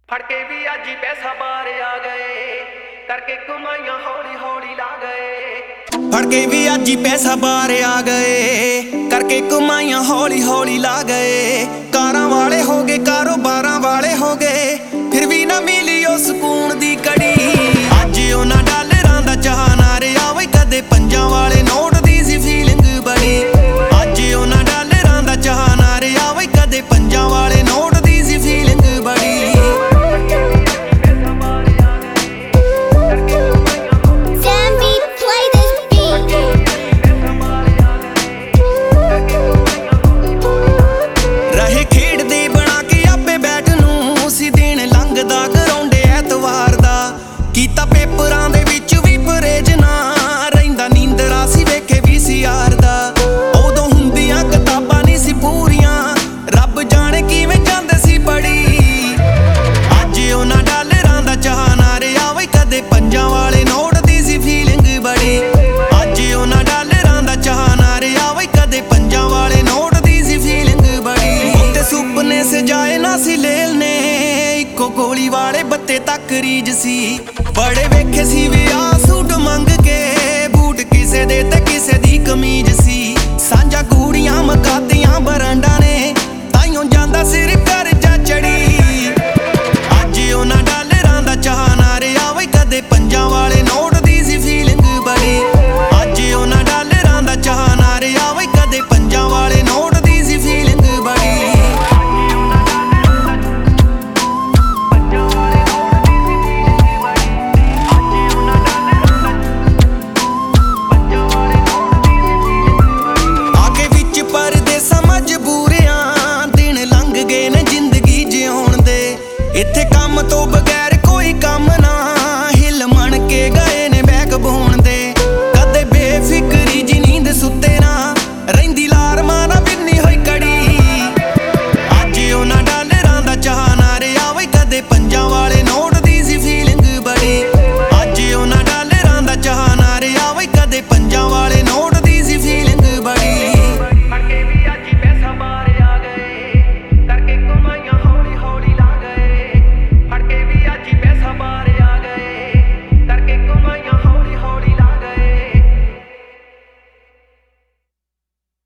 ਫੜ ਕੇ ਵੀ ਅੱਜ ਹੀ ਪੈਸਾ ਬਾਹਰ ਆ ਗਏ, ਕਰਕੇ ਕਮਾਈਆਂ ਹੌਲੀ ਹੌਲੀ ਲਾ ਗਏ। ਫੜ ਕੇ ਵੀ ਅੱਜ ਹੀ ਪੈਸਾ ਬਾਹਰ ਆ ਗਏ, ਕਰਕੇ ਕਮਾਈਆਂ ਹੌਲੀ ਹੌਲੀ ਲਾ ਗਏ। ਕਾਰਾਂ ਵਾਲੇ ਹੋ ਗਏ, ਕਾਰੋਬਾਰਾਂ ਵਾਲੇ ਹੋ ਗਏ, ਫਿਰ ਵੀ ਨਾ ਮਿਲੀ ਉਹ ਸਕੂਨ ਦੀ ਕੜੀ। ਅੱਜ ਉਹਨਾਂ ਡਾਲਰਾਂ ਦਾ ਚਾਹ ਨਾ ਰਿਹਾ ਵੇ, ਕਦੇ ਪੰਜਾਂ ਵਾਲੇ ਨੋਟ ਦੀ ਸੀ ਫੀਲਿੰਗ ਬੜੀ। ਅੱਜ ਉਹਨਾਂ ਡਾਲਰਾਂ ਦਾ ਚਾਹ ਨਾ ਰਿਹਾ ਵੇ, ਕਦੇ ਪੰਜਾਂ ਵਾਲੇ ਨੋਟ ਦੀ ਸੀ ਫੀਲਿੰਗ ਬੜੀ। ਰਹੇ ਖੇਡਦੇ ਬਣਾ ਕੇ ਆਪੇ ਬੈਠ ਨੂੰ ਸੀ ਦਿਨ ਲੰਘਦਾ ਗਰਾਉਂਡੇ ਐਤਵਾਰ ਦਾ। ਕੀਤਾ ਪੇਪਰਾਂ ਦੇ ਵਿੱਚ ਵੀ ਪਰਹੇਜ ਨਾ, ਰਹਿੰਦਾ ਨੀਂਦਰਾ ਸੀ ਵੇਖੇ VCR ਦਾ। ਉਦੋਂ ਹੁੰਦੀਆਂ ਕਿਤਾਬਾਂ ਨਹੀਂ ਸੀ ਪੂਰੀਆਂ, ਰੱਬ ਜਾਣੇ ਕਿਵੇਂ ਜਾਂਦੇ ਸੀ ਪੜੀ। ਅੱਜ ਉਹਨਾਂ ਡਾਲਰਾਂ ਦਾ ਚਾਹ ਨਾ ਰਿਹਾ ਵੇ, ਕਦੇ ਪੰਜਾਂ ਵਾਲੇ ਨੋਟ ਦੀ ਸੀ ਫੀਲਿੰਗ ਬੜੀ। ਅੱਜ ਉਹਨਾਂ ਡਾਲਰਾਂ ਦਾ ਚਾਹ ਨਾ ਰਿਹਾ ਵੇ, ਕਦੇ ਪੰਜਾਂ ਵਾਲੇ ਨੋਟ ਦੀ ਸੀ ਫੀਲਿੰਗ ਬੜੀ। ਉੱਤੇ ਸੁਪਨੇ ਸਜਾਏ ਨਾ ਸੀ ਲੇਲ ਨੇ, ਇੱਕੋ ਗੋਲੀ ਵਾਲੇ ਬੱਤੇ ਤੱਕ ਰੀਝ ਸੀ। ਬੜੇ ਵੇਖੇ ਸੀ ਵਿਆਹ ਸੂਟ ਮੰਗ ਕੇ, ਬੂਟ ਕਿਸੇ ਦੇ ਤੇ ਕਿਸੇ ਦੀ ਕਮੀਜ਼ ਸੀ। ਸਾਂਝਾ ਗੂੜੀਆਂ ਮਕਾਤੀਆਂ ਬਰਾਂਡਾ ਨੇ, ਤਾਈਓ ਜਾਂਦਾ ਸਿਰ ਕਰਜ਼ਾ ਚੜੀ। ਅੱਜ ਉਹਨਾਂ ਡਾਲਰਾਂ ਦਾ ਚਾਹ ਨਾ ਰਿਹਾ ਵੇ, ਕਦੇ ਪੰਜਾਂ ਵਾਲੇ ਨੋਟ ਦੀ ਸੀ ਫੀਲਿੰਗ ਬੜੀ। ਅੱਜ ਉਹਨਾਂ ਡਾਲਰਾਂ ਦਾ ਚਾਹ ਨਾ ਰਿਹਾ ਵੇ, ਕਦੇ ਪੰਜਾਂ ਵਾਲੇ ਨੋਟ ਦੀ ਸੀ ਫੀਲਿੰਗ ਬੜੀ। ਆਗੇ ਵਿੱਚ ਪਰਦੇਸਾਂ ਮਜਬੂਰੀਆਂ, ਦਿਨ ਲੰਘ ਗਏ ਨੇ ਜ਼ਿੰਦਗੀ ਜਿਉਣ ਦੇ। ਇੱਥੇ ਕੰਮ ਤੋਂ ਬਗੈਰ ਕੋਈ ਕੰਮ ਨਾ,